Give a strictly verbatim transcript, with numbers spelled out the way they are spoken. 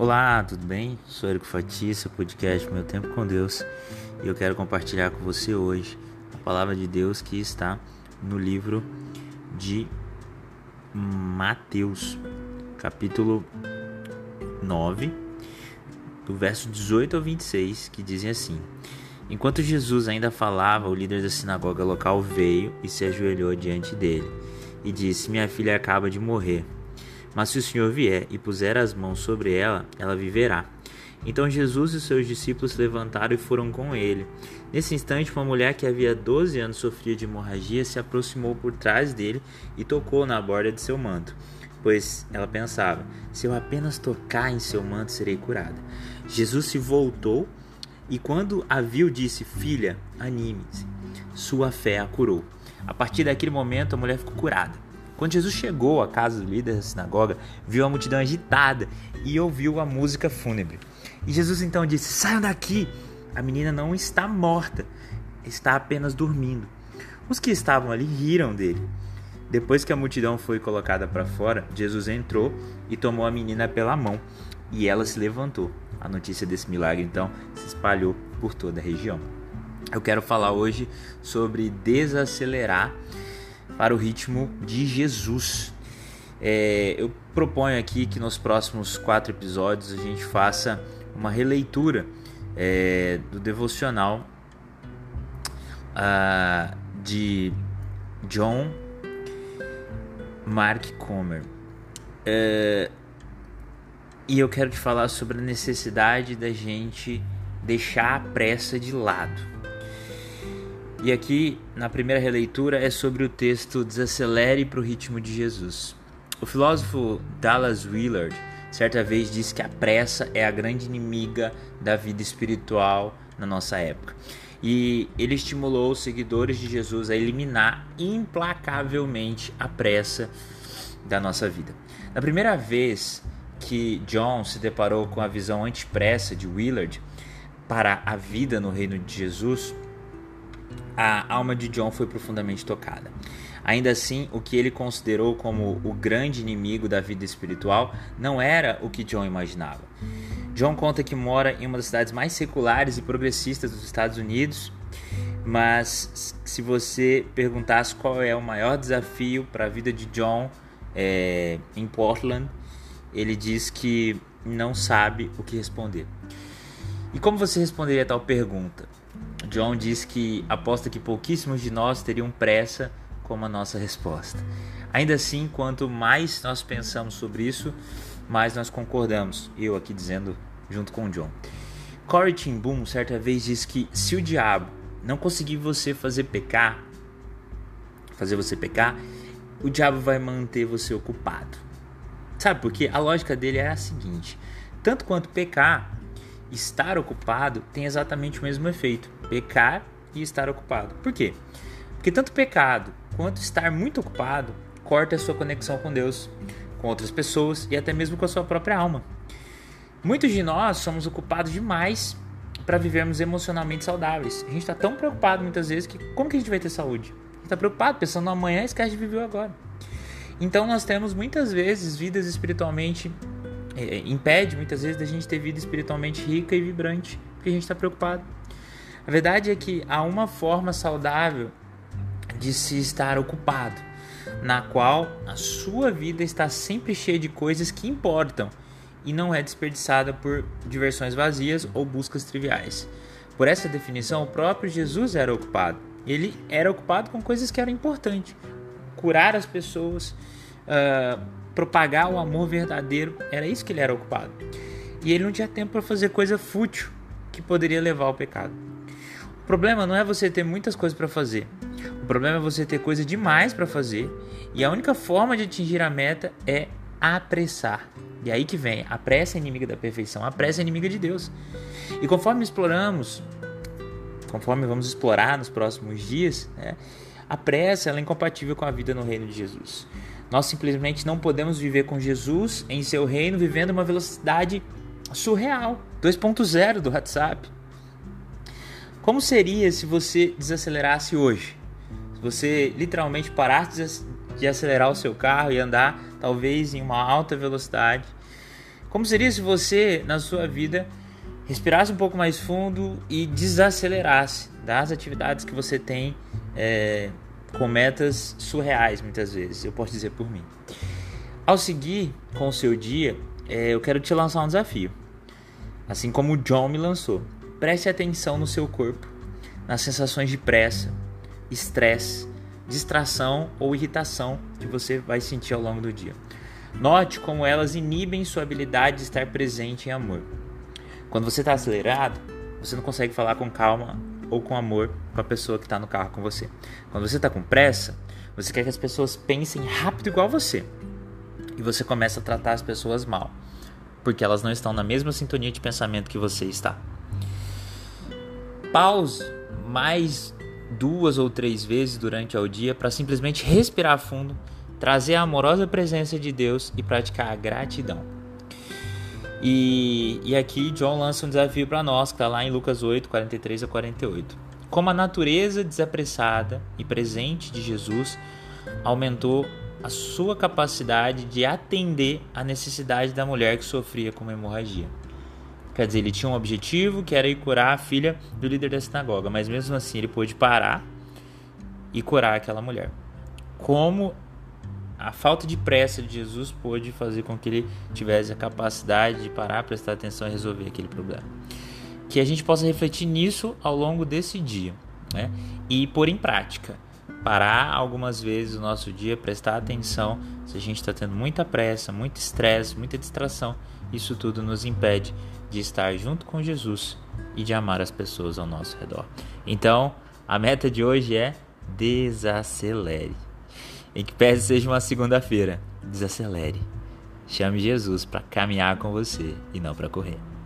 Olá, tudo bem? Sou Érico Fatissa, podcast Meu Tempo com Deus, e eu quero compartilhar com você hoje a palavra de Deus que está no livro de Mateus, capítulo nove, do verso dezoito ao vinte e seis, que dizem assim: Enquanto Jesus ainda falava, o líder da sinagoga local veio e se ajoelhou diante dele e disse: Minha filha acaba de morrer, mas se o Senhor vier e puser as mãos sobre ela, ela viverá. Então Jesus e seus discípulos se levantaram e foram com ele. Nesse instante, uma mulher que havia doze anos sofria de hemorragia se aproximou por trás dele e tocou na borda de seu manto, pois ela pensava: se eu apenas tocar em seu manto, serei curada. Jesus se voltou e, quando a viu, disse: Filha, anime-se, sua fé a curou. A partir daquele momento, a mulher ficou curada. Quando Jesus chegou à casa do líder da sinagoga, viu a multidão agitada e ouviu a música fúnebre. E Jesus então disse: Saiam daqui! A menina não está morta, está apenas dormindo. Os que estavam ali riram dele. Depois que a multidão foi colocada para fora, Jesus entrou e tomou a menina pela mão, e ela se levantou. A notícia desse milagre então se espalhou por toda a região. Eu quero falar hoje sobre desacelerar para o ritmo de Jesus. É, eu proponho aqui que nos próximos quatro episódios a gente faça uma releitura é, do devocional uh, de John Mark Comer. É, e eu quero te falar sobre a necessidade da gente deixar a pressa de lado. E aqui, na primeira releitura, é sobre o texto Desacelere para o ritmo de Jesus. O filósofo Dallas Willard certa vez disse que a pressa é a grande inimiga da vida espiritual na nossa época. E ele estimulou os seguidores de Jesus a eliminar implacavelmente a pressa da nossa vida. Na primeira vez que John se deparou com a visão antipressa de Willard para a vida no reino de Jesus, a alma de John foi profundamente tocada. Ainda assim, o que ele considerou como o grande inimigo da vida espiritual não era o que John imaginava. John conta que mora em uma das cidades mais seculares e progressistas dos Estados Unidos, mas se você perguntasse qual é o maior desafio para a vida de John é, em Portland, ele diz que não sabe o que responder. E como você responderia a tal pergunta? John diz que aposta que pouquíssimos de nós teriam pressa como a nossa resposta. Ainda assim, quanto mais nós pensamos sobre isso, mais nós concordamos. Eu aqui dizendo junto com John. Corrie ten Boom certa vez disse que se o diabo não conseguir você fazer pecar, fazer você pecar, o diabo vai manter você ocupado. Sabe por quê? A lógica dele é a seguinte: tanto quanto pecar, estar ocupado tem exatamente o mesmo efeito. Pecar e estar ocupado. Por quê? Porque tanto pecado quanto estar muito ocupado corta a sua conexão com Deus, com outras pessoas e até mesmo com a sua própria alma. Muitos de nós somos ocupados demais para vivermos emocionalmente saudáveis. A gente está tão preocupado muitas vezes que como que a gente vai ter saúde? A gente está preocupado pensando no amanhã e esquece de viver o agora. Então nós temos muitas vezes vidas espiritualmente é, impede muitas vezes da gente ter vida espiritualmente rica e vibrante, porque a gente está preocupado. A verdade é que há uma forma saudável de se estar ocupado, na qual a sua vida está sempre cheia de coisas que importam e não é desperdiçada por diversões vazias ou buscas triviais. Por essa definição, o próprio Jesus era ocupado. Ele era ocupado com coisas que eram importantes. Curar as pessoas, uh, propagar o amor verdadeiro, era isso que ele era ocupado. E ele não tinha tempo para fazer coisa fútil que poderia levar ao pecado. O problema não é você ter muitas coisas para fazer. O problema é você ter coisa demais para fazer e a única forma de atingir a meta é apressar. E aí que vem, a pressa é inimiga da perfeição, a pressa é inimiga de Deus. E conforme exploramos, conforme vamos explorar nos próximos dias, né, a pressa ela é incompatível com a vida no reino de Jesus. Nós simplesmente não podemos viver com Jesus em seu reino vivendo uma velocidade surreal, dois ponto zero do WhatsApp. Como seria se você desacelerasse hoje? Se você literalmente parasse de acelerar o seu carro e andar talvez em uma alta velocidade Como seria se você, na sua vida, respirasse um pouco mais fundo e desacelerasse das atividades que você tem é, com metas surreais, muitas vezes, eu posso dizer por mim. Ao seguir com o seu dia, é, eu quero te lançar um desafio. Assim como o John me lançou. Preste atenção no seu corpo, nas sensações de pressa, estresse, distração ou irritação que você vai sentir ao longo do dia. Note como elas inibem sua habilidade de estar presente em amor. Quando você está acelerado, você não consegue falar com calma ou com amor com a pessoa que está no carro com você. Quando você está com pressa, você quer que as pessoas pensem rápido igual você. E você começa a tratar as pessoas mal, porque elas não estão na mesma sintonia de pensamento que você está. Pause mais duas ou três vezes durante o dia para simplesmente respirar fundo, trazer a amorosa presença de Deus e praticar a gratidão. E, e aqui John lança um desafio para nós, que está lá em Lucas oito, quarenta e três a quarenta e oito. Como a natureza desapressada e presente de Jesus aumentou a sua capacidade de atender à necessidade da mulher que sofria com uma hemorragia. Quer dizer, ele tinha um objetivo, que era ir curar a filha do líder da sinagoga, mas mesmo assim ele pôde parar e curar aquela mulher. Como a falta de pressa de Jesus pôde fazer com que ele tivesse a capacidade de parar, prestar atenção e resolver aquele problema. Que a gente possa refletir nisso ao longo desse dia, né? E pôr em prática. Parar algumas vezes o nosso dia, prestar atenção. Se a gente está tendo muita pressa, muito estresse, muita distração, isso tudo nos impede de estar junto com Jesus e de amar as pessoas ao nosso redor. Então, a meta de hoje é desacelere. Em que pese seja uma segunda-feira, desacelere. Chame Jesus para caminhar com você e não para correr.